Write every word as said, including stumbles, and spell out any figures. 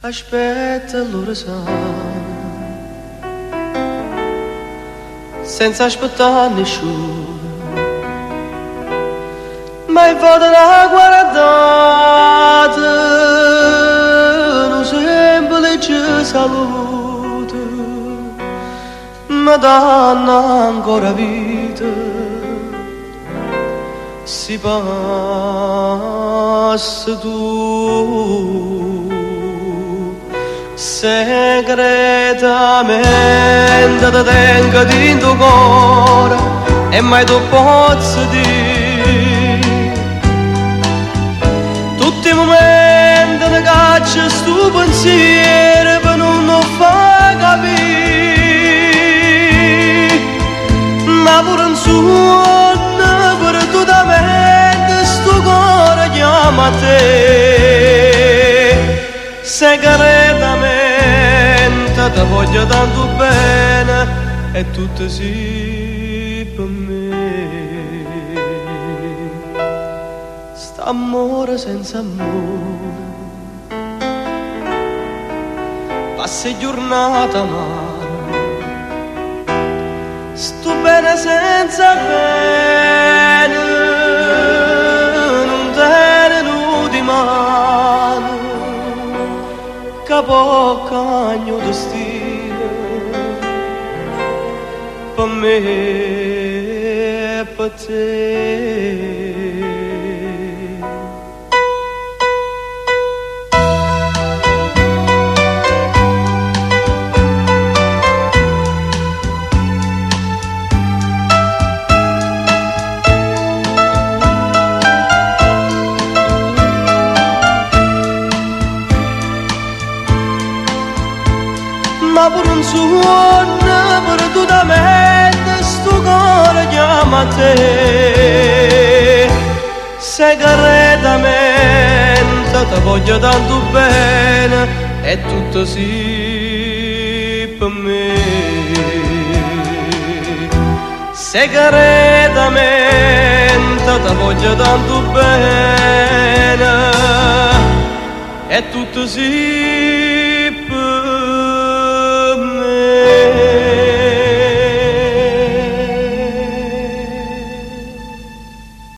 Aspetta l'ora sa, senza aspettare nessuno, mai vado a guardare, non semplice saluto, ma danno ancora vita, si passa tu. Segretamente ti tengo dentro il cuore e mai tu posso dire tutti i momenti che caccia sto pensiero per non lo far capire, ma pure un suono per tutta mente sto cuore chiama a te. Segretamente ti voglio tanto bene e tutto sì per me. St'amore senza amore, passi giornata amara, sto bene senza bene, non te ne di mano. Capo cagno destino per me e per te. Ma pure un suono per tutta mente sto cuore chiama a te. Segretamente ti voglio tanto bene e tutto sì per me. Segretamente ti voglio tanto bene e tutto sì per me.